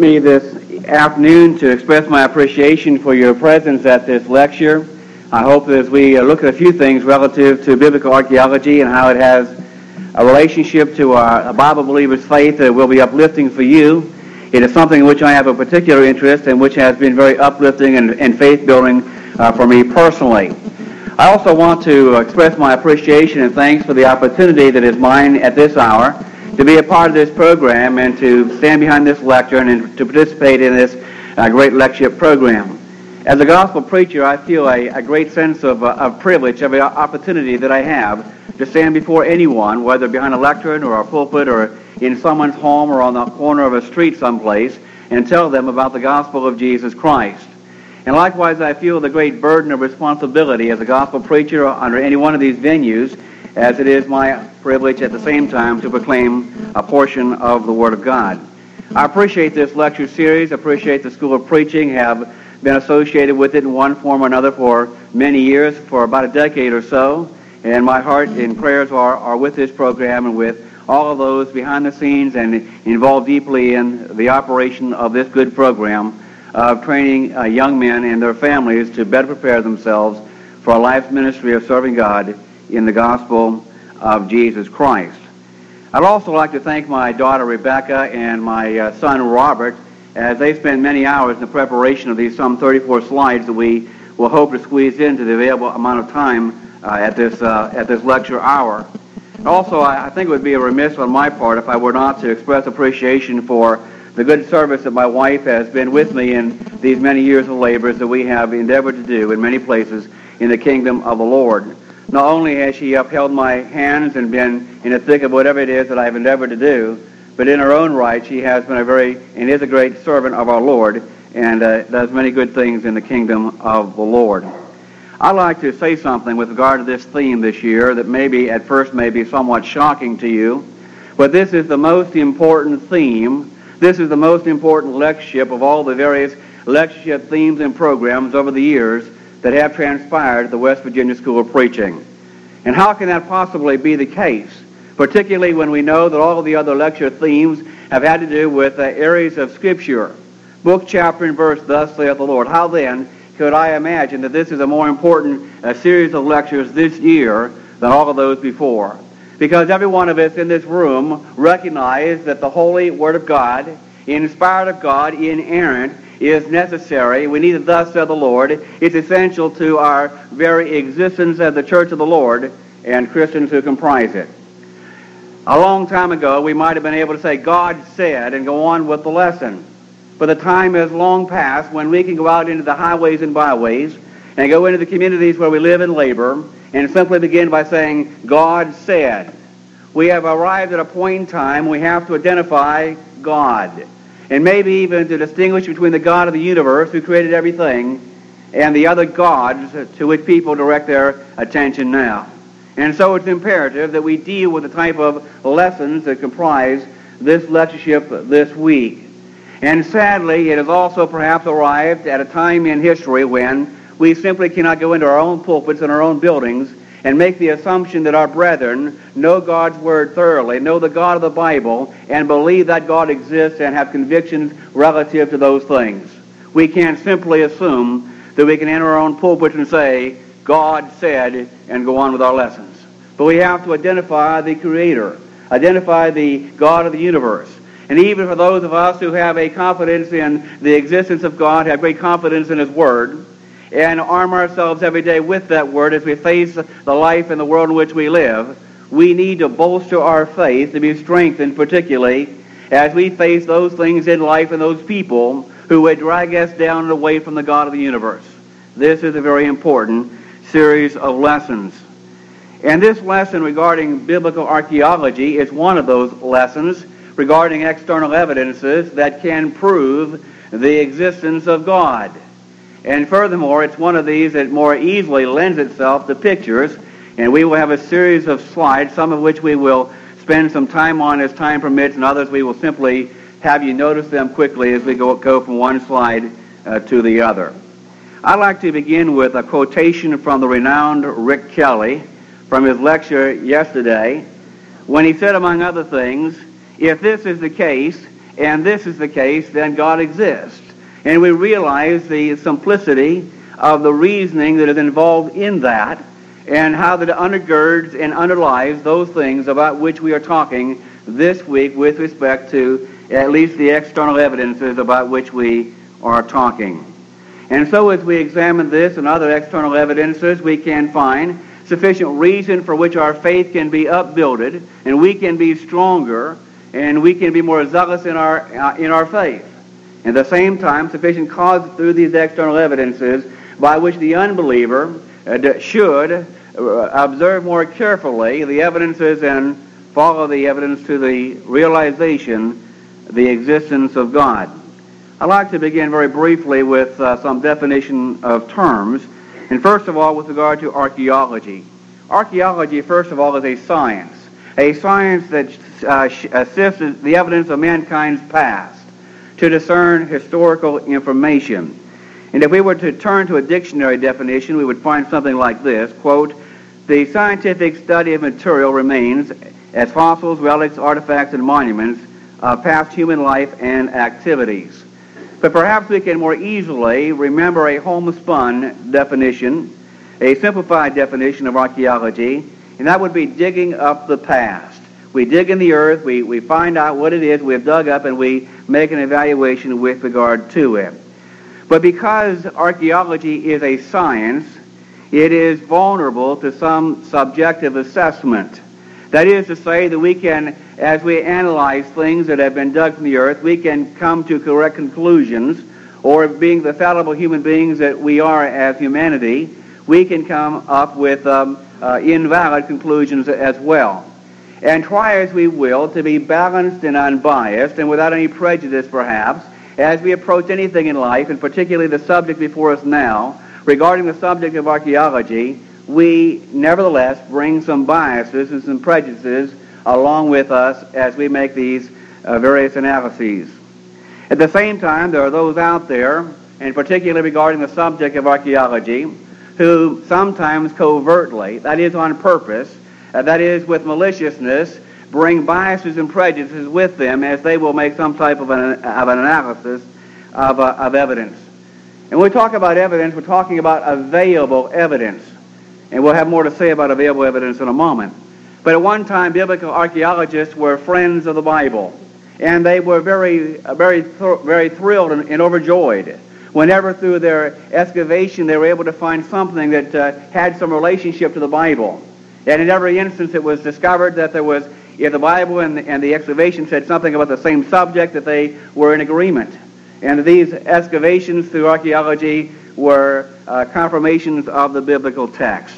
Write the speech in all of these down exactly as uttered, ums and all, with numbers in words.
me this afternoon to express my appreciation for your presence at this lecture. I hope that as we look at a few things relative to biblical archaeology and how it has a relationship to our Bible believers' faith that will be uplifting for you, it is something in which I have a particular interest and which has been very uplifting and, and faith-building uh, for me personally. I also want to express my appreciation and thanks for the opportunity that is mine at this hour to be a part of this program and to stand behind this lecture and to participate in this uh, great lectureship program. As a gospel preacher, I feel a, a great sense of, uh, of privilege, of the opportunity that I have to stand before anyone, whether behind a lectern or a pulpit or in someone's home or on the corner of a street someplace, and tell them about the gospel of Jesus Christ. And likewise, I feel the great burden of responsibility as a gospel preacher under any one of these venues, as it is my privilege at the same time to proclaim a portion of the Word of God. I appreciate this lecture series, appreciate the School of Preaching, have been associated with it in one form or another for many years, for about a decade or so, and my heart and prayers are, are with this program and with all of those behind the scenes and involved deeply in the operation of this good program of training uh, young men and their families to better prepare themselves for a life's ministry of serving God in the gospel of Jesus Christ. I'd also like to thank my daughter Rebecca and my uh, son Robert as they spend many hours in the preparation of these some thirty-four slides that we will hope to squeeze into the available amount of time uh, at this uh, at this lecture hour. Also, I, I think it would be a remiss on my part if I were not to express appreciation for the good service that my wife has been with me in these many years of labors that we have endeavored to do in many places in the kingdom of the Lord. Not only has she upheld my hands and been in the thick of whatever it is that I've endeavored to do, but in her own right she has been a very and is a great servant of our Lord and uh, does many good things in the kingdom of the Lord. I'd like to say something with regard to this theme this year that maybe at first may be somewhat shocking to you, but this is the most important theme. This is the most important lectureship of all the various lectureship themes and programs over the years that have transpired at the West Virginia School of Preaching. And how can that possibly be the case, particularly when we know that all of the other lecture themes have had to do with uh, areas of Scripture, book, chapter, and verse, thus saith the Lord. How then could I imagine that this is a more important uh, series of lectures this year than all of those before? Because every one of us in this room recognize that the Holy Word of God, inspired of God, inerrant, is necessary. We need it, thus saith the Lord. It's essential to our very existence as the Church of the Lord and Christians who comprise it. A long time ago, we might have been able to say, God said, and go on with the lesson. But the time has long passed when we can go out into the highways and byways and go into the communities where we live and labor and simply begin by saying, God said. We have arrived at a point in time we have to identify God, and maybe even to distinguish between the God of the universe who created everything and the other gods to which people direct their attention now. And so it's imperative that we deal with the type of lessons that comprise this lectureship this week. And sadly, it has also perhaps arrived at a time in history when we simply cannot go into our own pulpits and our own buildings and make the assumption that our brethren know God's Word thoroughly, know the God of the Bible, and believe that God exists and have convictions relative to those things. We can't simply assume that we can enter our own pulpits and say, God said, and go on with our lessons. But we have to identify the Creator, identify the God of the universe. And even for those of us who have a confidence in the existence of God, have great confidence in His Word, and arm ourselves every day with that Word as we face the life and the world in which we live, we need to bolster our faith to be strengthened, particularly as we face those things in life and those people who would drag us down and away from the God of the universe. This is a very important series of lessons. And this lesson regarding biblical archaeology is one of those lessons regarding external evidences that can prove the existence of God. And furthermore, it's one of these that more easily lends itself to pictures, and we will have a series of slides, some of which we will spend some time on as time permits, and others we will simply have you notice them quickly as we go, go from one slide uh, to the other. I'd like to begin with a quotation from the renowned Rick Kelly from his lecture yesterday, when he said, among other things, if this is the case, and this is the case, then God exists. And we realize the simplicity of the reasoning that is involved in that, and how that it undergirds and underlies those things about which we are talking this week with respect to at least the external evidences about which we are talking. And so as we examine this and other external evidences, we can find sufficient reason for which our faith can be upbuilded, and we can be stronger, and we can be more zealous in our uh, in our faith. At the same time, sufficient cause through these external evidences by which the unbeliever uh, should uh, observe more carefully the evidences and follow the evidence to the realization, the existence of God. I'd like to begin very briefly with uh, some definition of terms. And first of all, with regard to archaeology. Archaeology, first of all, is a science. A science that uh, assists the evidence of mankind's past to discern historical information. And if we were to turn to a dictionary definition, we would find something like this, quote, "The scientific study of material remains as fossils, relics, artifacts, and monuments of past human life and activities." But perhaps we can more easily remember a homespun definition, a simplified definition of archaeology, and that would be digging up the past. We dig in the earth, we, we find out what it is we have dug up, and we make an evaluation with regard to it. But because archaeology is a science, it is vulnerable to some subjective assessment. That is to say that we can, as we analyze things that have been dug from the earth, we can come to correct conclusions, or being the fallible human beings that we are as humanity, we can come up with um, uh, invalid conclusions as well. And try as we will to be balanced and unbiased, and without any prejudice perhaps, as we approach anything in life, and particularly the subject before us now, regarding the subject of archaeology, we nevertheless bring some biases and some prejudices along with us as we make these uh, various analyses. At the same time, there are those out there, and particularly regarding the subject of archaeology, who sometimes covertly, that is on purpose, uh, that is with maliciousness, bring biases and prejudices with them as they will make some type of an, of an analysis of, uh, of evidence. And when we talk about evidence, we're talking about available evidence. And we'll have more to say about available evidence in a moment. But at one time, biblical archaeologists were friends of the Bible. And they were very, very, very thrilled and, and overjoyed whenever through their excavation they were able to find something that uh, had some relationship to the Bible. And in every instance it was discovered that there was, if the Bible and the, and the excavation said something about the same subject, that they were in agreement. And these excavations through archaeology were uh, confirmations of the biblical text.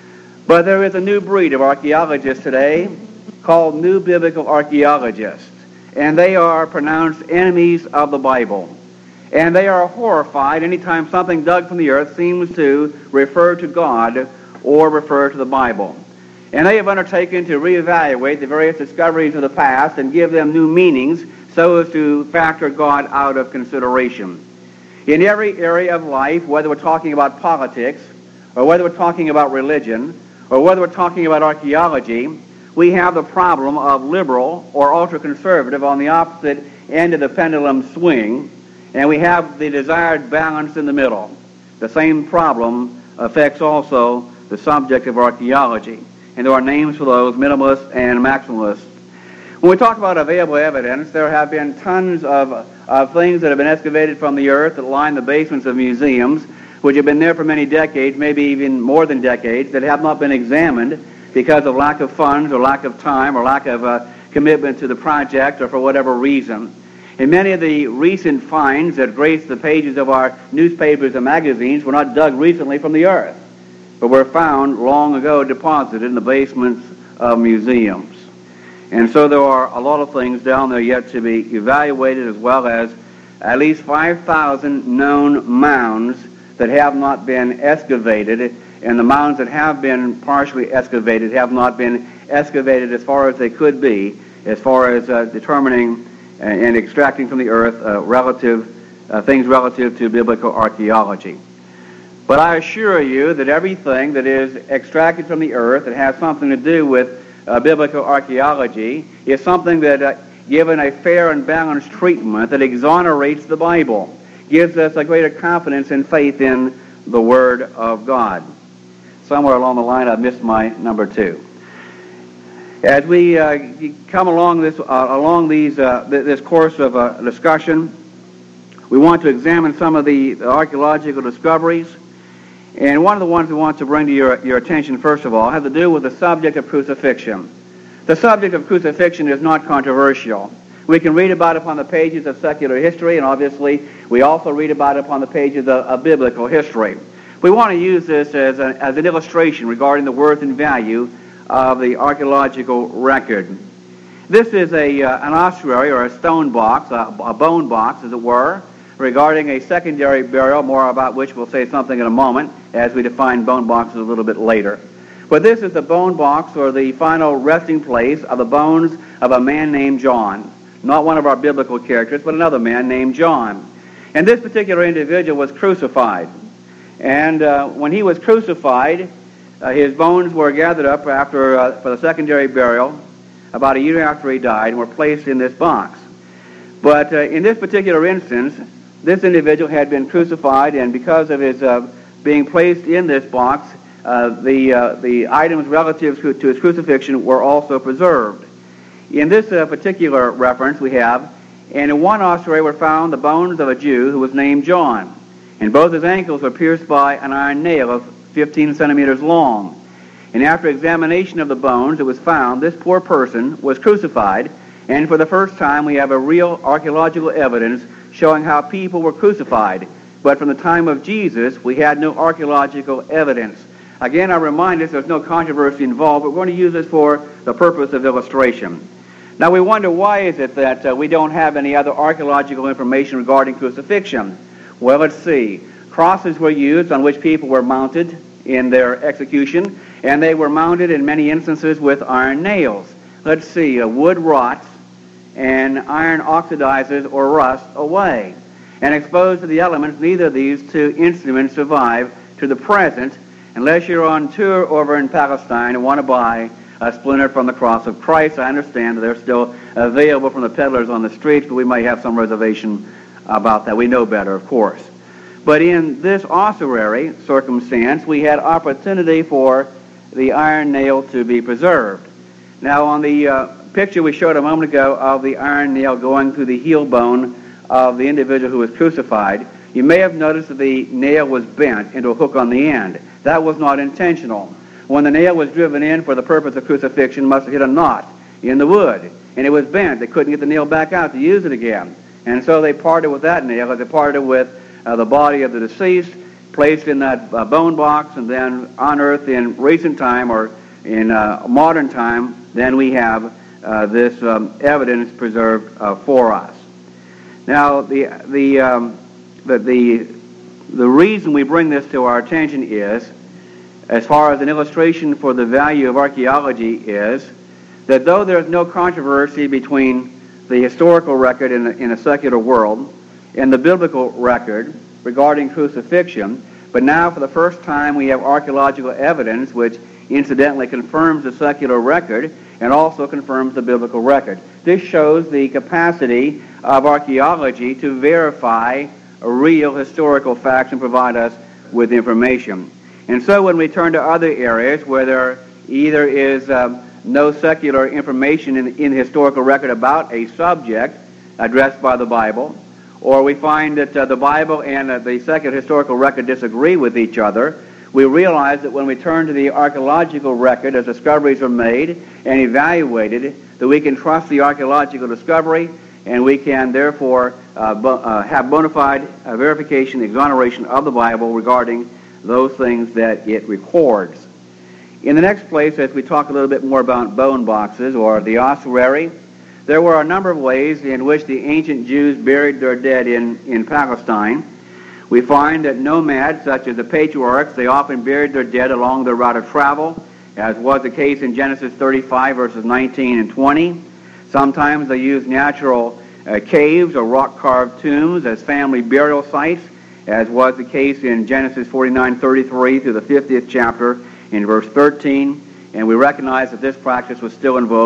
But there is a new breed of archaeologists today called New Biblical Archaeologists, and they are pronounced enemies of the Bible. And they are horrified anytime something dug from the earth seems to refer to God or refer to the Bible. And they have undertaken to reevaluate the various discoveries of the past and give them new meanings so as to factor God out of consideration. In every area of life, whether we're talking about politics, or whether we're talking about religion, or whether we're talking about archaeology, we have the problem of liberal or ultra-conservative on the opposite end of the pendulum swing, and we have the desired balance in the middle. The same problem affects also the subject of archaeology, and there are names for those, minimalists and maximalists. When we talk about available evidence, there have been tons of, of things that have been excavated from the earth that line the basements of museums, which have been there for many decades, maybe even more than decades, that have not been examined because of lack of funds or lack of time or lack of uh, commitment to the project or for whatever reason. And many of the recent finds that grace the pages of our newspapers and magazines were not dug recently from the earth, but were found long ago deposited in the basements of museums. And so there are a lot of things down there yet to be evaluated, as well as at least five thousand known mounds that have not been excavated, and the mounds that have been partially excavated have not been excavated as far as they could be, as far as uh, determining and, and extracting from the earth uh, relative uh, things relative to biblical archaeology. But I assure you that everything that is extracted from the earth that has something to do with uh, biblical archaeology is something that uh, given a fair and balanced treatment that exonerates the Bible, gives us a greater confidence and faith in the Word of God. Somewhere along the line, I've missed my number two. As we uh, come along this uh, along these uh, th- this course of uh, discussion, we want to examine some of the, the archaeological discoveries. And one of the ones we want to bring to your, your attention, first of all, has to do with the subject of crucifixion. The subject of crucifixion is not controversial. We can read about it upon the pages of secular history, and obviously we also read about it upon the pages of, of biblical history. We want to use this as, a, as an illustration regarding the worth and value of the archaeological record. This is a uh, an ossuary, or a stone box, a, a bone box, as it were, regarding a secondary burial, more about which we'll say something in a moment as we define bone boxes a little bit later. But this is the bone box, or the final resting place of the bones of a man named John. Not one of our biblical characters, but another man named John. And this particular individual was crucified. And uh, when he was crucified, uh, his bones were gathered up after uh, for the secondary burial about a year after he died, and were placed in this box. But uh, in this particular instance, this individual had been crucified, and because of his uh, being placed in this box, uh, the uh, the items relative to, to his crucifixion were also preserved. In this uh, particular reference we have, and in one ossuary were found the bones of a Jew who was named John, and both his ankles were pierced by an iron nail of fifteen centimeters long. And after examination of the bones, it was found this poor person was crucified, and for the first time we have a real archaeological evidence showing how people were crucified. But from the time of Jesus, we had no archaeological evidence. Again, I remind us there's no controversy involved, but we're going to use this for the purpose of illustration. Now we wonder, why is it that uh, we don't have any other archaeological information regarding crucifixion? Well, let's see. Crosses were used on which people were mounted in their execution, and they were mounted in many instances with iron nails. Let's see, uh, wood rots and iron oxidizes or rusts away. And exposed to the elements, neither of these two instruments survive to the present, unless you're on tour over in Palestine and want to buy a splinter from the cross of Christ. I understand that they're still available from the peddlers on the streets, but we might have some reservation about that. We know better, of course. But in this ossuary circumstance, we had opportunity for the iron nail to be preserved. Now, on the uh, picture we showed a moment ago of the iron nail going through the heel bone of the individual who was crucified, you may have noticed that the nail was bent into a hook on the end. That was not intentional. When the nail was driven in for the purpose of crucifixion, it must have hit a knot in the wood, and it was bent. They couldn't get the nail back out to use it again. And so they parted with that nail, as they parted with uh, the body of the deceased, placed in that uh, bone box, and then unearthed in recent time, or in uh, modern time, then we have uh, this um, evidence preserved uh, for us. Now, the the, um, the the the reason we bring this to our attention is, as far as an illustration for the value of archaeology, is that though there is no controversy between the historical record in a, in a secular world and the biblical record regarding crucifixion, but now for the first time we have archaeological evidence which incidentally confirms the secular record and also confirms the biblical record. This shows the capacity of archaeology to verify real historical facts and provide us with information. And so when we turn to other areas where there either is um, no secular information in, in the historical record about a subject addressed by the Bible, or we find that uh, the Bible and uh, the secular historical record disagree with each other, we realize that when we turn to the archaeological record as discoveries are made and evaluated, that we can trust the archaeological discovery, and we can therefore uh, bo- uh, have bona fide uh, verification, exoneration of the Bible regarding those things that it records. In the next place, as we talk a little bit more about bone boxes or the ossuary, there were a number of ways in which the ancient Jews buried their dead in, in Palestine. We find that nomads, such as the patriarchs, they often buried their dead along their route of travel, as was the case in Genesis thirty-five, verses nineteen and twenty. Sometimes they used natural uh, caves or rock-carved tombs as family burial sites, as was the case in Genesis forty-nine thirty-three through the fiftieth chapter in verse thirteen. And we recognize that this practice was still in vogue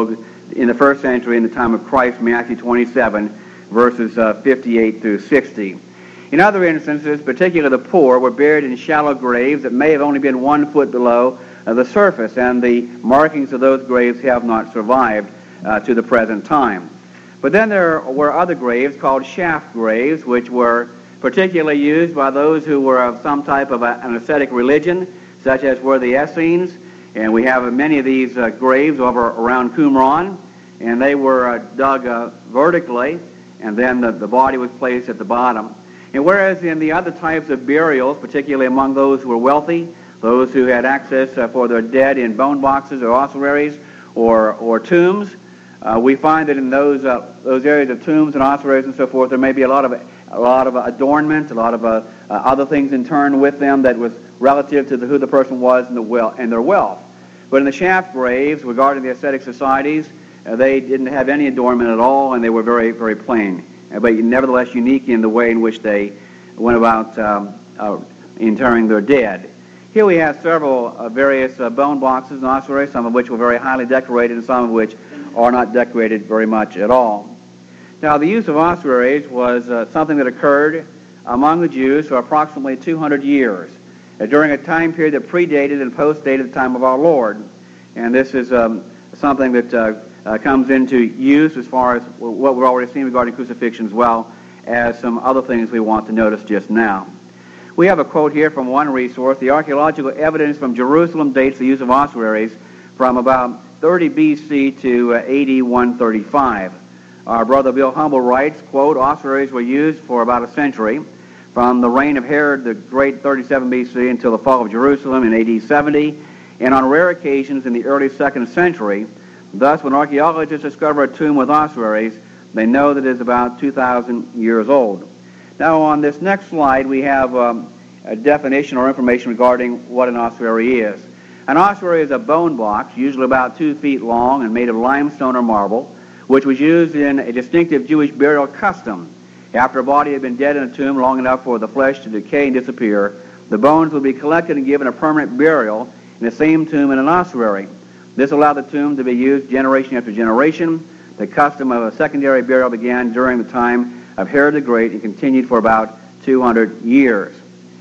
in the first century in the time of Christ, Matthew twenty-seven, verses uh, fifty-eight through sixty. In other instances, particularly the poor, were buried in shallow graves that may have only been one foot below uh, the surface, and the markings of those graves have not survived uh, to the present time. But then there were other graves called shaft graves, which were particularly used by those who were of some type of a, an ascetic religion, such as were the Essenes. And we have many of these uh, graves over around Qumran, and they were uh, dug uh, vertically, and then the, the body was placed at the bottom. And whereas in the other types of burials, particularly among those who were wealthy, those who had access uh, for their dead in bone boxes or ossuaries or, or tombs, uh, we find that in those uh, those areas of tombs and ossuaries and so forth, there may be a lot of a lot of adornment, a lot of uh, uh, other things in turn with them that was relative to the, who the person was and the well and their wealth. But in the shaft graves, regarding the ascetic societies, uh, they didn't have any adornment at all, and they were very, very plain, uh, but nevertheless unique in the way in which they went about um, uh, interring their dead. Here we have several uh, various uh, bone boxes and ossuaries, some of which were very highly decorated and some of which are not decorated very much at all. Now, the use of ossuaries was uh, something that occurred among the Jews for approximately two hundred years, uh, during a time period that predated and postdated the time of our Lord. And this is um, something that uh, uh, comes into use as far as what we've already seen regarding crucifixion, as well as some other things we want to notice just now. We have a quote here from one resource. The archaeological evidence from Jerusalem dates the use of ossuaries from about thirty B C to uh, A D one thirty-five. Our brother Bill Humble writes, quote, ossuaries were used for about a century, from the reign of Herod the Great, thirty-seven B C, until the fall of Jerusalem in A D seventy, and on rare occasions in the early second century. Thus, when archaeologists discover a tomb with ossuaries, they know that it is about two thousand years old. Now, on this next slide, we have um, a definition or information regarding what an ossuary is. An ossuary is a bone box, usually about two feet long and made of limestone or marble, which was used in a distinctive Jewish burial custom. After a body had been dead in a tomb long enough for the flesh to decay and disappear, the bones would be collected and given a permanent burial in the same tomb in an ossuary. This allowed the tomb to be used generation after generation. The custom of a secondary burial began during the time of Herod the Great and continued for about two hundred years.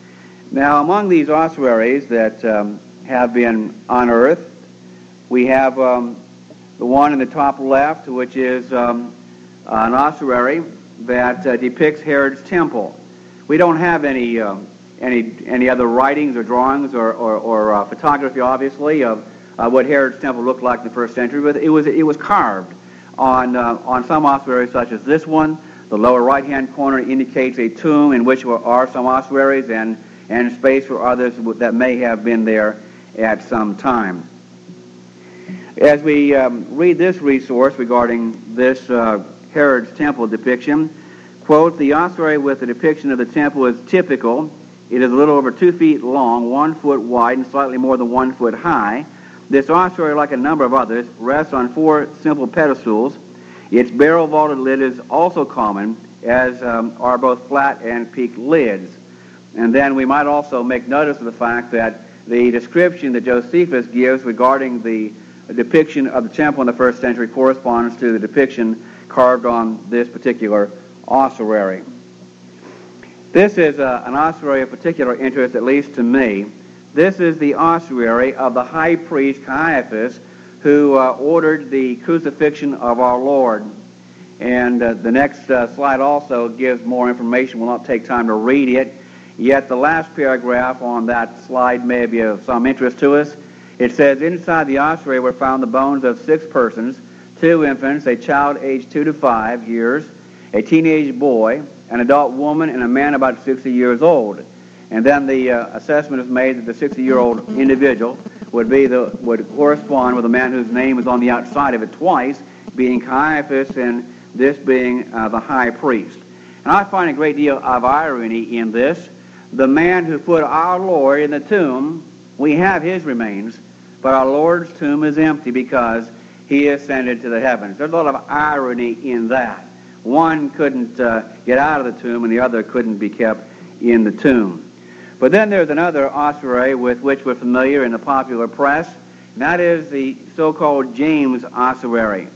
Now, among these ossuaries that um, have been unearthed, we have um, the one in the top left, which is um, an ossuary that uh, depicts Herod's temple. We don't have any um, any any other writings or drawings or or, or uh, photography, obviously, of uh, what Herod's temple looked like in the first century, but it was it was carved on uh, on some ossuaries, such as this one. The lower right-hand corner indicates a tomb in which are some ossuaries and and space for others that may have been there at some time. As we um, read this resource regarding this uh, Herod's temple depiction, quote, the ossuary with the depiction of the temple is typical. It is a little over two feet long, one foot wide, and slightly more than one foot high. This ossuary, like a number of others, rests on four simple pedestals. Its barrel vaulted lid is also common, as um, are both flat and peaked lids. And then we might also make notice of the fact that the description that Josephus gives regarding the depiction of the temple in the first century corresponds to the depiction carved on this particular ossuary. This is uh, an ossuary of particular interest, at least to me. This is the ossuary of the high priest Caiaphas, who uh, ordered the crucifixion of our Lord. And uh, the next uh, slide also gives more information. We'll not take time to read it. Yet the last paragraph on that slide may be of some interest to us. It says, inside the ossuary were found the bones of six persons, two infants, a child aged two to five years, a teenage boy, an adult woman, and a man about sixty years old. And then the uh, assessment is made that the sixty-year-old individual would be the would correspond with a man whose name is on the outside of it twice, being Caiaphas, and this being uh, the high priest. And I find a great deal of irony in this. The man who put our Lord in the tomb, we have his remains, but our Lord's tomb is empty because he ascended to the heavens. There's a lot of irony in that. One couldn't uh, get out of the tomb, and the other couldn't be kept in the tomb. But then there's another ossuary with which we're familiar in the popular press, and that is the so-called James ossuary.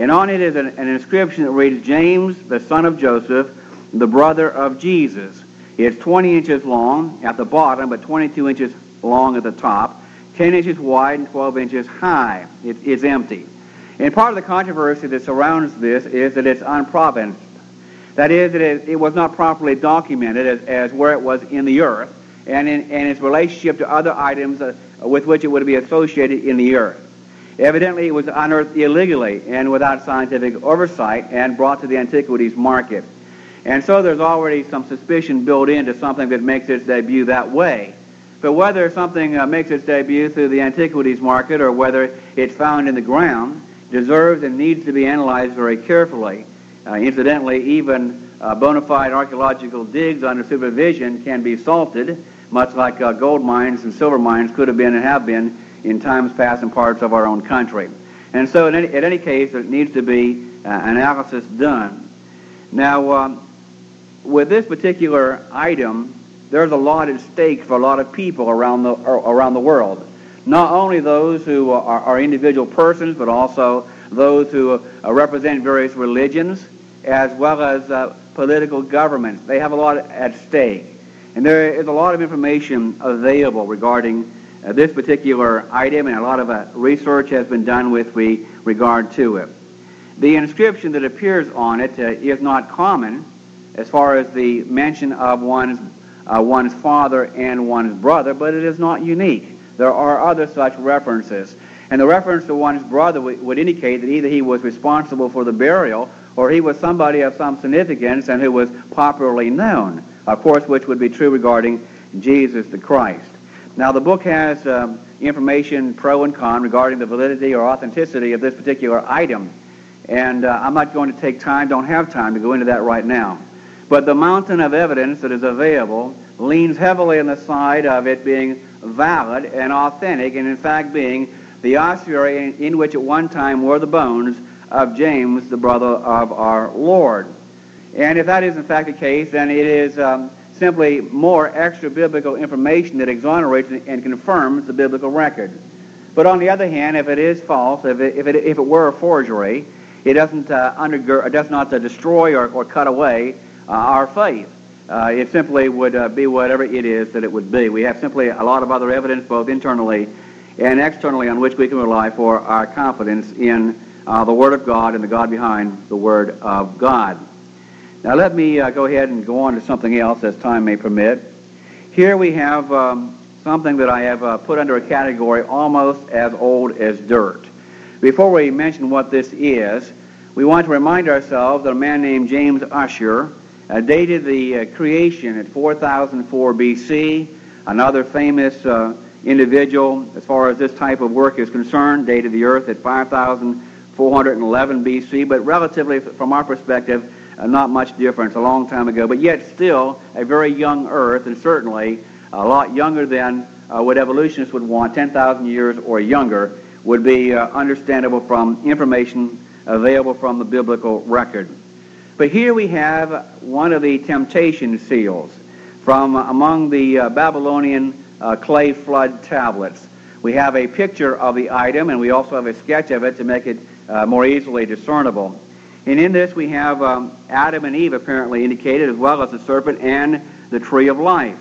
And on it is an, an inscription that reads, James, the son of Joseph, the brother of Jesus. It's twenty inches long at the bottom, but twenty-two inches long at the top, ten inches wide and twelve inches high. It, it's empty. And part of the controversy that surrounds this is that it's unprovenanced. That is, that it, it was not properly documented as, as where it was in the earth and in and its relationship to other items uh, with which it would be associated in the earth. Evidently, it was unearthed illegally and without scientific oversight and brought to the antiquities market. And so there's already some suspicion built into something that makes its debut that way. But whether something uh, makes its debut through the antiquities market or whether it's found in the ground deserves and needs to be analyzed very carefully. Uh, incidentally, even uh, bona fide archaeological digs under supervision can be salted, much like uh, gold mines and silver mines could have been and have been in times past in parts of our own country. And so in any, in any case, there needs to be uh, analysis done. Now, um, with this particular item, there's a lot at stake for a lot of people around the, around the world. Not only those who are, are individual persons, but also those who uh, represent various religions, as well as uh, political governments. They have a lot at stake. And there is a lot of information available regarding uh, this particular item, and a lot of uh, research has been done with re- regard to it. The inscription that appears on it uh, is not common as far as the mention of one's, uh, one's father and one's brother, but it is not unique. There are other such references. And the reference to one's brother w- would indicate that either he was responsible for the burial or he was somebody of some significance and who was popularly known, of course, which would be true regarding Jesus the Christ. Now, the book has um, information pro and con regarding the validity or authenticity of this particular item. And uh, I'm not going to take time, don't have time to go into that right now. But the mountain of evidence that is available leans heavily on the side of it being valid and authentic, and in fact being the ossuary in, in which at one time were the bones of James, the brother of our Lord. And if that is in fact the case, then it is um, simply more extra-biblical information that exonerates and confirms the biblical record. But on the other hand, if it is false, if it, if it, if it were a forgery, it doesn't uh, undergird, it does not uh, destroy or, or cut away uh, our faith. Uh, it simply would uh, be whatever it is that it would be. We have simply a lot of other evidence, both internally and externally, on which we can rely for our confidence in uh, the Word of God and the God behind the Word of God. Now let me uh, go ahead and go on to something else as time may permit. Here we have um, something that I have uh, put under a category almost as old as dirt. Before we mention what this is, we want to remind ourselves that a man named James Ussher Uh, dated the uh, creation at four thousand four B C. Another famous uh, individual, as far as this type of work is concerned, dated the earth at five thousand four hundred eleven B C, but relatively, from our perspective, uh, not much difference, a long time ago, but yet still a very young earth, and certainly a lot younger than uh, what evolutionists would want, ten thousand years or younger, would be uh, understandable from information available from the biblical record. But here we have one of the temptation seals from among the uh, Babylonian uh, clay flood tablets. We have a picture of the item, and we also have a sketch of it to make it uh, more easily discernible. And in this we have um, Adam and Eve apparently indicated, as well as the serpent and the tree of life.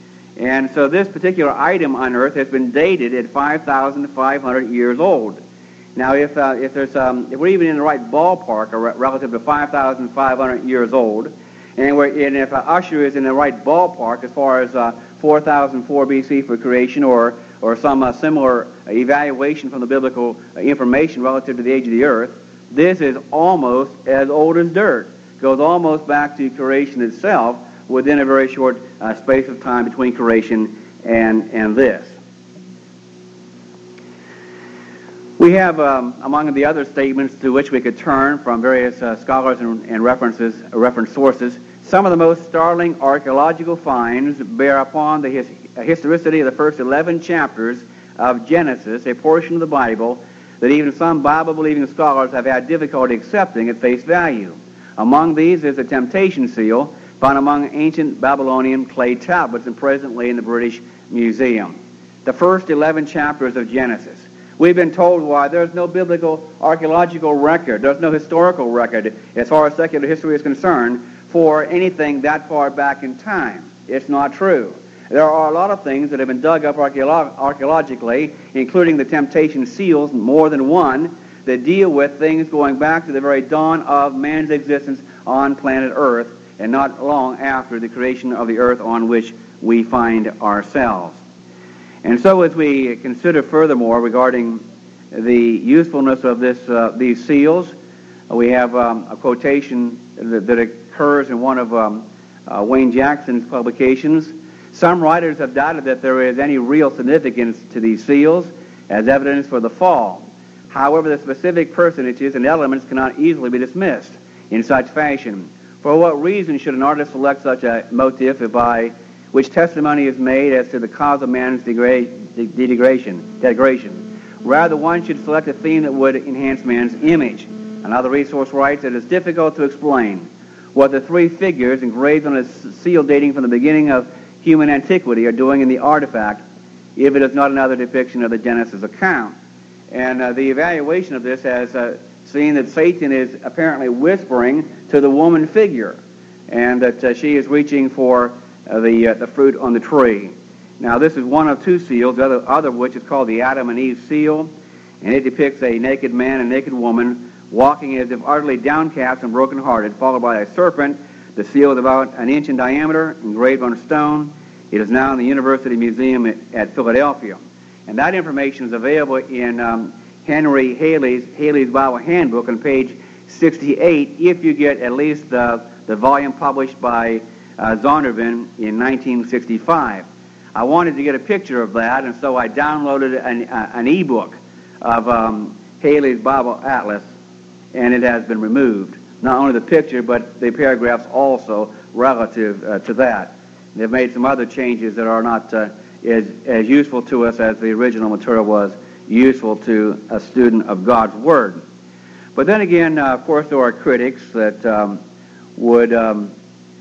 And so this particular item on earth has been dated at five thousand five hundred years old. Now, if uh, if there's um, if we're even in the right ballpark, or relative to five thousand five hundred years old, and we're and if uh, Ussher is in the right ballpark as far as uh, four thousand four B C for creation, or or some uh, similar evaluation from the biblical uh, information relative to the age of the earth, this is almost as old as dirt. Goes almost back to creation itself within a very short uh, space of time between creation and and this. We have, um, among the other statements to which we could turn from various uh, scholars and, and references, uh, reference sources, some of the most startling archaeological finds bear upon the his, uh, historicity of the first eleven chapters of Genesis, a portion of the Bible that even some Bible-believing scholars have had difficulty accepting at face value. Among these is the temptation seal found among ancient Babylonian clay tablets and presently in the British Museum. The first eleven chapters of Genesis. We've been told why there's no biblical archaeological record, there's no historical record as far as secular history is concerned for anything that far back in time. It's not true. There are a lot of things that have been dug up archeolo- archaeologically, including the temptation seals, more than one, that deal with things going back to the very dawn of man's existence on planet Earth, and not long after the creation of the earth on which we find ourselves. And so as we consider furthermore regarding the usefulness of this, uh, these seals, we have um, a quotation that, that occurs in one of um, uh, Wayne Jackson's publications. Some writers have doubted that there is any real significance to these seals as evidence for the fall. However, the specific personages and elements cannot easily be dismissed in such fashion. For what reason should an artist select such a motif if by which testimony is made as to the cause of man's degra- de- degradation, degradation? Rather, one should select a theme that would enhance man's image. Another resource writes, it is difficult to explain what the three figures engraved on a seal dating from the beginning of human antiquity are doing in the artifact if it is not another depiction of the Genesis account. And uh, the evaluation of this has uh, seen that Satan is apparently whispering to the woman figure, and that uh, she is reaching for uh, the uh, the fruit on the tree. Now, this is one of two seals, the other, other of which is called the Adam and Eve seal, and it depicts a naked man and naked woman walking as if utterly downcast and brokenhearted, followed by a serpent. The seal is about an inch in diameter, engraved on a stone. It is now in the University Museum at, at Philadelphia. And that information is available in um, Henry Haley's, Haley's Bible Handbook on page sixty-eight, if you get at least the, the volume published by uh, Zondervan in nineteen sixty-five. I wanted to get a picture of that, and so I downloaded an, uh, an e-book of um, Haley's Bible Atlas, and it has been removed. Not only the picture, but the paragraphs also relative uh, to that. They've made some other changes that are not uh, as, as useful to us as the original material was useful to a student of God's Word. But then again, uh, of course, there are critics that um, would um,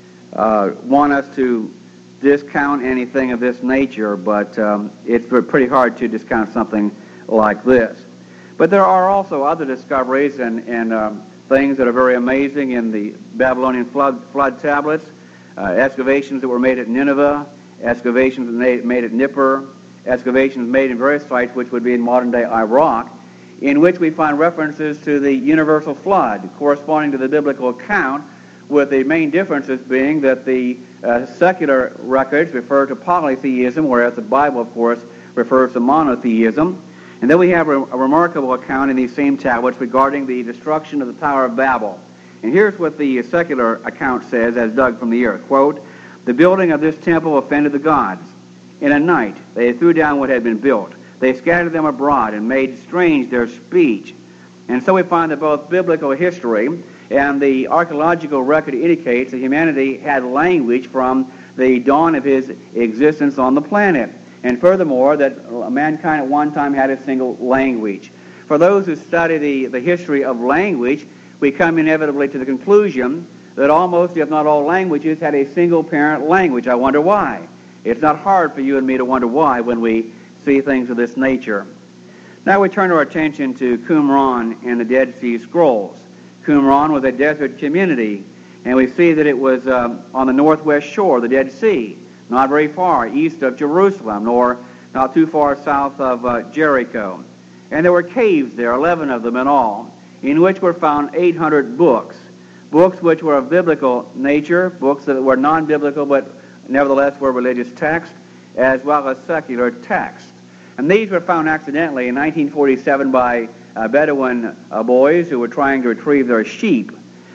uh, want us to discount anything of this nature, but um, it's pretty hard to discount something like this. But there are also other discoveries and, and um, things that are very amazing in the Babylonian flood, flood tablets, uh, excavations that were made at Nineveh, excavations made, made at Nippur, excavations made in various sites which would be in modern-day Iraq, in which we find references to the universal flood corresponding to the biblical account, with the main differences being that the uh, secular records refer to polytheism, whereas the Bible, of course, refers to monotheism. And then we have a, a remarkable account in these same tablets regarding the destruction of the Tower of Babel. And here's what the secular account says, as dug from the earth. Quote, "The building of this temple offended the gods. In a night they threw down what had been built. They scattered them abroad and made strange their speech." And so we find that both biblical history and the archaeological record indicates that humanity had language from the dawn of his existence on the planet. And furthermore, that mankind at one time had a single language. For those who study the, the history of language, we come inevitably to the conclusion that almost, if not all languages, had a single parent language. I wonder why. It's not hard for you and me to wonder why when we see things of this nature. Now we turn our attention to Qumran and the Dead Sea Scrolls. Qumran was a desert community, and we see that it was um, on the northwest shore of the Dead Sea, not very far east of Jerusalem, nor not too far south of uh, Jericho. And there were caves there, eleven of them in all, in which were found eight hundred books, books which were of biblical nature, books that were non-biblical but nevertheless were religious texts, as well as secular texts. And these were found accidentally in nineteen forty-seven by uh, Bedouin uh, boys who were trying to retrieve their sheep.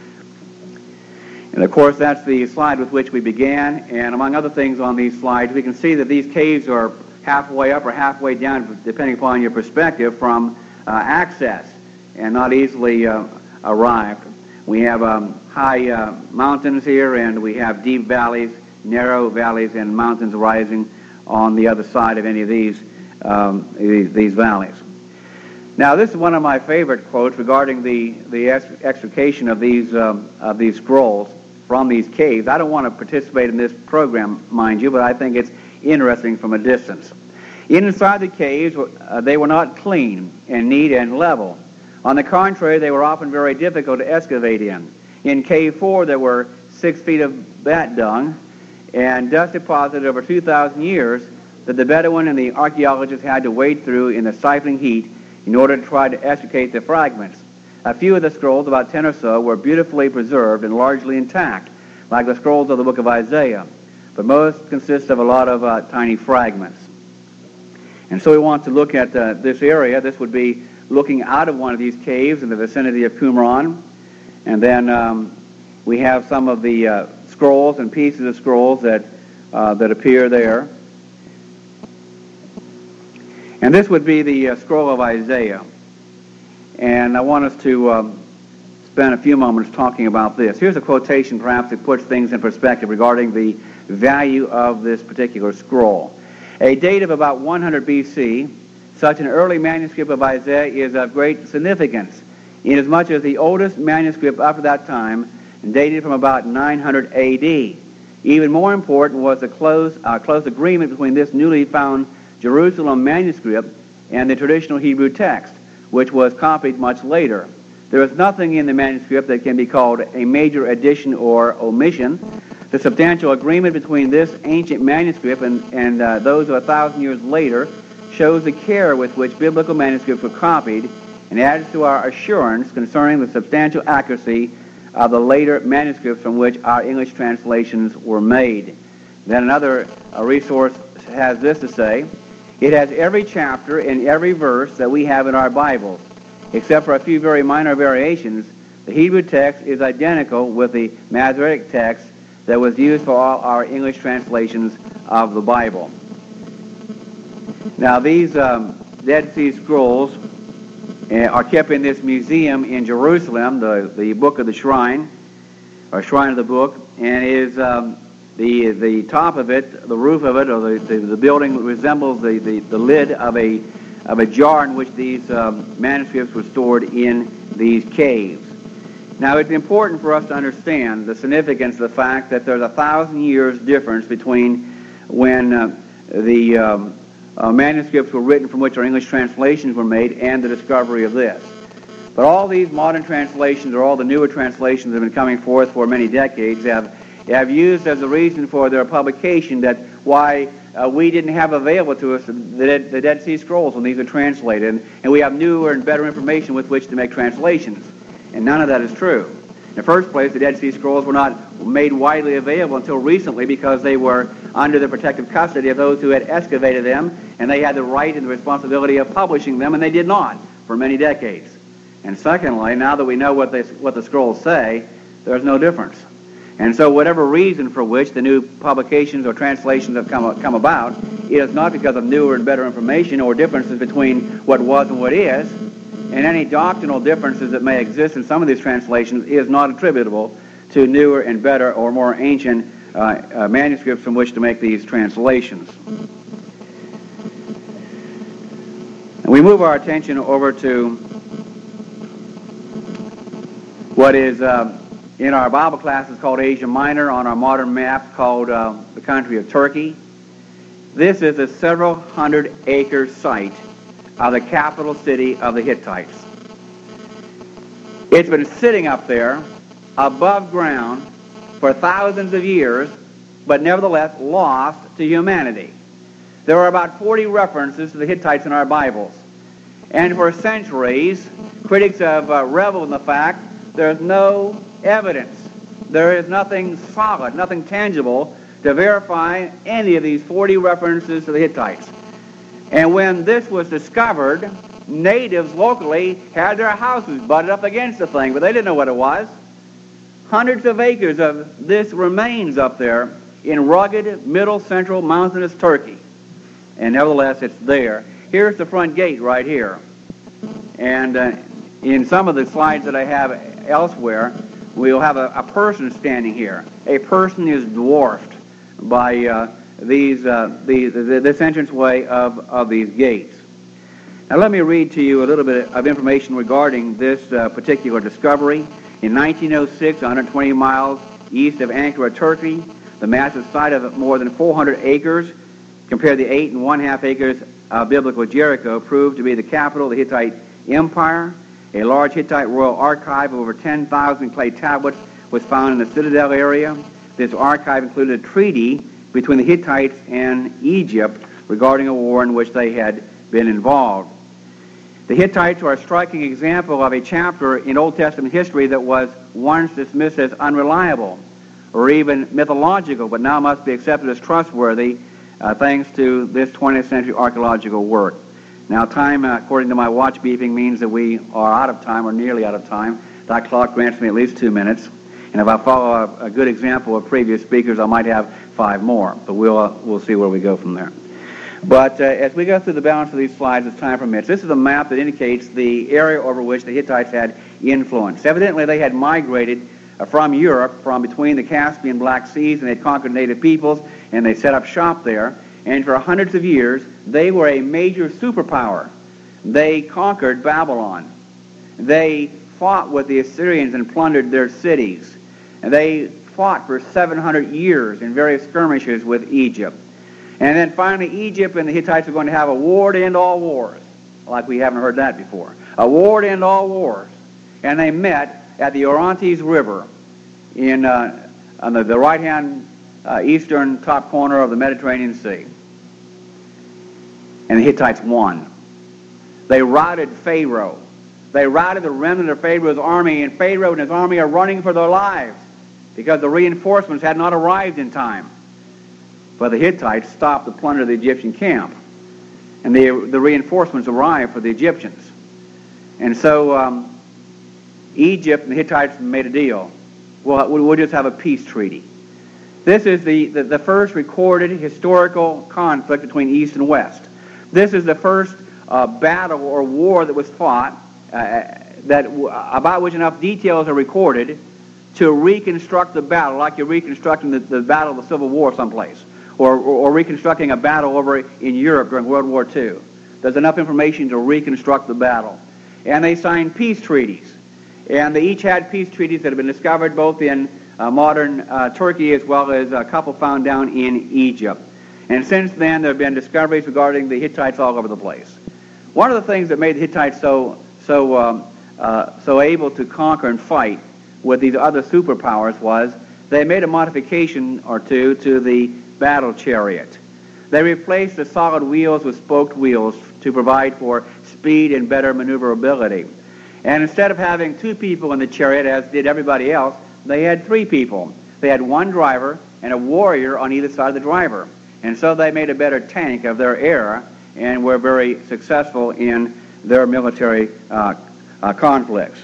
And of course, that's the slide with which we began. And among other things on these slides, we can see that these caves are halfway up or halfway down, depending upon your perspective, from uh, access and not easily uh, arrived. We have um, high uh, mountains here, and we have deep valleys, narrow valleys, and mountains rising on the other side of any of these um, these, these valleys. Now, this is one of my favorite quotes regarding the the extrication of these um, of these scrolls from these caves. I don't want to participate in this program, mind you, but I think it's interesting from a distance. Inside the caves, uh, they were not clean and neat and level. On the contrary, they were often very difficult to excavate in. In Cave four, there were six feet of bat dung and dust deposited over two thousand years that the Bedouin and the archaeologists had to wade through in the stifling heat in order to try to extricate the fragments. A few of the scrolls, about ten or so, were beautifully preserved and largely intact, like the scrolls of the book of Isaiah, but most consist of a lot of uh, tiny fragments. And so we want to look at uh, this area. This would be looking out of one of these caves in the vicinity of Qumran. And then um, we have some of the uh, scrolls and pieces of scrolls that, uh, that appear there. And this would be the uh, scroll of Isaiah. And I want us to um, spend a few moments talking about this. Here's a quotation perhaps that puts things in perspective regarding the value of this particular scroll. A date of about one hundred B C, such an early manuscript of Isaiah is of great significance, inasmuch as the oldest manuscript up to that time dated from about nine hundred A D. Even more important was the close, uh, close agreement between this newly found Jerusalem manuscript and the traditional Hebrew text, which was copied much later. There is nothing in the manuscript that can be called a major addition or omission. The substantial agreement between this ancient manuscript and, and uh, those of a thousand years later shows the care with which biblical manuscripts were copied and adds to our assurance concerning the substantial accuracy of the later manuscripts from which our English translations were made. Then another uh, resource has this to say: it has every chapter and every verse that we have in our Bibles. Except for a few very minor variations, the Hebrew text is identical with the Masoretic text that was used for all our English translations of the Bible. Now, these um, Dead Sea Scrolls uh, are kept in this museum in Jerusalem, the, the Book of the Shrine, or Shrine of the Book, and is um, the the top of it, the roof of it, or the, the, the building resembles the, the, the lid of a of a jar in which these um, manuscripts were stored in these caves. Now, it's important for us to understand the significance of the fact that there's a thousand years difference between when uh, the um, uh, manuscripts were written from which our English translations were made and the discovery of this. But all these modern translations, or all the newer translations that have been coming forth for many decades, have, have used as a reason for their publication that why uh, we didn't have available to us the, the Dead Sea Scrolls when these were translated, and, and we have newer and better information with which to make translations. And none of that is true. In the first place, the Dead Sea Scrolls were not made widely available until recently because they were under the protective custody of those who had excavated them, and they had the right and the responsibility of publishing them, and they did not for many decades. And secondly, now that we know what, they, what the scrolls say, there's no difference. And so whatever reason for which the new publications or translations have come, come about, it is not because of newer and better information or differences between what was and what is. And any doctrinal differences that may exist in some of these translations is not attributable to newer and better or more ancient uh, uh, manuscripts from which to make these translations. And we move our attention over to what is uh, in our Bible classes called Asia Minor, on our modern map called uh, the country of Turkey. This is a several hundred acre site of the capital city of the Hittites. It's been sitting up there above ground for thousands of years, but nevertheless lost to humanity. There are about forty references to the Hittites in our Bibles. And for centuries, critics have uh, reveled in the fact there's no evidence. There is nothing solid, nothing tangible to verify any of these forty references to the Hittites. And when this was discovered, natives locally had their houses butted up against the thing, but they didn't know what it was. Hundreds of acres of this remains up there in rugged, middle central mountainous Turkey. And nevertheless, it's there. Here's the front gate right here. And uh, in some of the slides that I have elsewhere, we'll have a, a person standing here. A person is dwarfed by uh, these uh, the, the, this entranceway of, of these gates. Now let me read to you a little bit of information regarding this uh, particular discovery. In nineteen oh six, one hundred twenty miles east of Ankara, Turkey, the massive site of more than four hundred acres, compared to eight and one half acres of biblical Jericho proved to be the capital of the Hittite Empire. A large Hittite royal archive of over ten thousand clay tablets was found in the citadel area. This archive included a treaty between the Hittites and Egypt regarding a war in which they had been involved. The Hittites are a striking example of a chapter in Old Testament history that was once dismissed as unreliable or even mythological, but now must be accepted as trustworthy uh, thanks to this twentieth century archaeological work. Now, time, uh, according to my watch beeping, means that we are out of time, or nearly out of time. That clock grants me at least two minutes. And if I follow a, a good example of previous speakers, I might have five more. But we'll, uh, we'll see where we go from there. But uh, as we go through the balance of these slides, as time permits, this is a map that indicates the area over which the Hittites had influence. Evidently, they had migrated uh, from Europe, from between the Caspian and Black Seas, and they conquered native peoples, and they set up shop there. And for hundreds of years, they were a major superpower. They conquered Babylon. They fought with the Assyrians and plundered their cities. And they fought for seven hundred years in various skirmishes with Egypt. And then finally, Egypt and the Hittites are going to have a war to end all wars, like we haven't heard that before. A war to end all wars. And they met at the Orontes River in uh, on the, the right-hand uh, eastern top corner of the Mediterranean Sea. And the Hittites won. They routed Pharaoh. They routed the remnant of Pharaoh's army, and Pharaoh and his army are running for their lives because the reinforcements had not arrived in time. But the Hittites stopped the plunder of the Egyptian camp, and the, the reinforcements arrived for the Egyptians. And so um, Egypt and the Hittites made a deal. Well, we'll just have a peace treaty. This is the, the, the first recorded historical conflict between East and West. This is the first uh, battle or war that was fought uh, that about which enough details are recorded to reconstruct the battle, like you're reconstructing the, the battle of the Civil War someplace, or, or, or reconstructing a battle over in Europe during World War Two. There's enough information to reconstruct the battle. And they signed peace treaties. And they each had peace treaties that have been discovered both in uh, modern uh, Turkey as well as a couple found down in Egypt. And since then, there have been discoveries regarding the Hittites all over the place. One of the things that made the Hittites so so um, uh, so able to conquer and fight with these other superpowers was they made a modification or two to the battle chariot. They replaced the solid wheels with spoked wheels to provide for speed and better maneuverability. And instead of having two people in the chariot, as did everybody else, they had three people. They had one driver and a warrior on either side of the driver. And so they made a better tank of their era and were very successful in their military uh, uh, conflicts.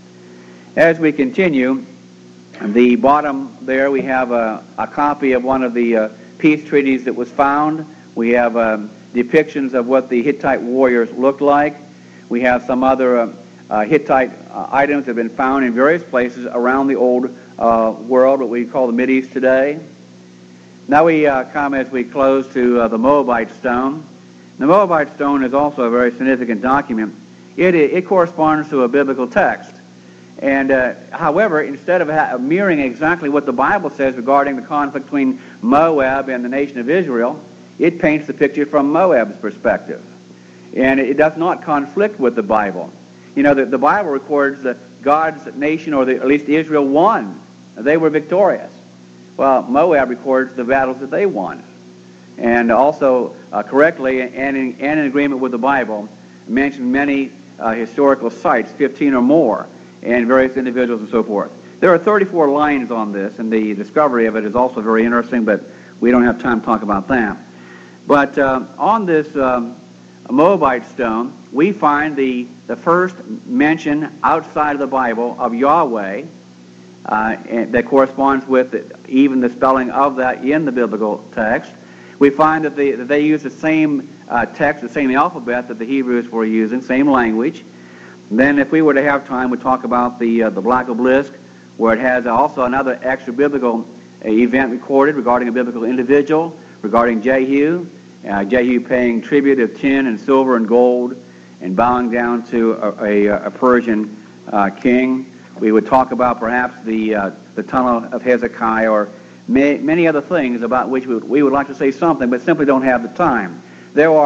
As we continue, the bottom there we have a, a copy of one of the uh, peace treaties that was found. We have um, depictions of what the Hittite warriors looked like. We have some other uh, uh, Hittite uh, items that have been found in various places around the old uh, world, what we call the Mideast today. Now we uh, come as we close to uh, the Moabite stone. The Moabite stone is also a very significant document. It, it corresponds to a biblical text. And uh, however, instead of ha- mirroring exactly what the Bible says regarding the conflict between Moab and the nation of Israel, it paints the picture from Moab's perspective. And it does not conflict with the Bible. You know, the, the Bible records that God's nation, or the, at least Israel, won. They were victorious. Well, Moab records the battles that they won. And also, uh, correctly, and in, and in agreement with the Bible, mentioned many uh, historical sites, fifteen or more, and various individuals and so forth. There are thirty-four lines on this, and the discovery of it is also very interesting, but we don't have time to talk about that. But uh, on this um, Moabite stone, we find the, the first mention outside of the Bible of Yahweh, uh, and that corresponds with the, even the spelling of that in the biblical text. We find that they, that they use the same uh, text, the same alphabet that the Hebrews were using, same language. And then if we were to have time, we'd talk about the, uh, the Black Obelisk, where it has also another extra biblical uh, event recorded regarding a biblical individual, regarding Jehu, uh, Jehu paying tribute of tin and silver and gold and bowing down to a, a, a Persian uh, king. We would talk about perhaps the, uh, the tunnel of Hezekiah, or May, many other things about which we would, we would like to say something, but simply don't have the time. There are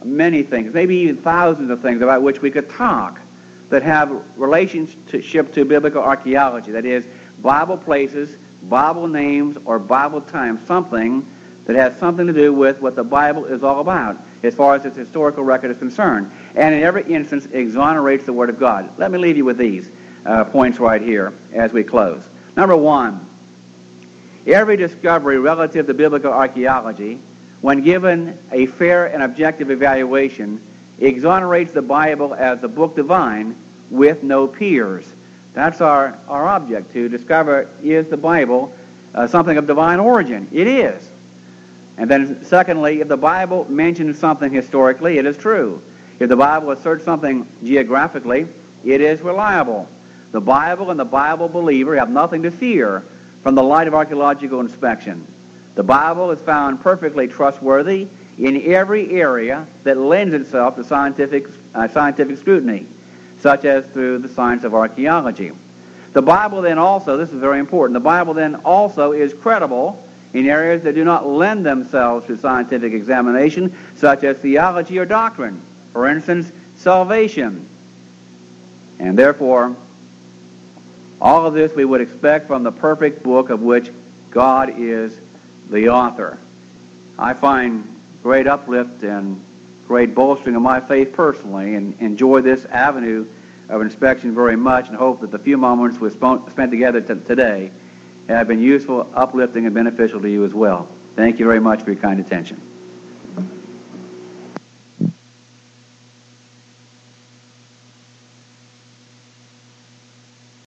many things, maybe even thousands of things about which we could talk that have relationship to biblical archaeology. That is, Bible places, Bible names, or Bible times, something that has something to do with what the Bible is all about as far as its historical record is concerned. And in every instance, exonerates the Word of God. Let me leave you with these uh, points right here as we close. Number one, every discovery relative to biblical archaeology, when given a fair and objective evaluation, exonerates the Bible as the book divine with no peers. That's our, our object, to discover, is the Bible uh, something of divine origin? It is. And then secondly, if the Bible mentions something historically, it is true. If the Bible asserts something geographically, it is reliable. The Bible and the Bible believer have nothing to fear from the light of archaeological inspection. The Bible is found perfectly trustworthy in every area that lends itself to scientific, uh, scientific scrutiny, such as through the science of archaeology. The Bible then also, this is very important, the Bible then also is credible in areas that do not lend themselves to scientific examination, such as theology or doctrine. For instance, salvation. And therefore, all of this we would expect from the perfect book of which God is the author. I find great uplift and great bolstering of my faith personally, and enjoy this avenue of inspection very much, and hope that the few moments we spent together t- today have been useful, uplifting, and beneficial to you as well. Thank you very much for your kind attention.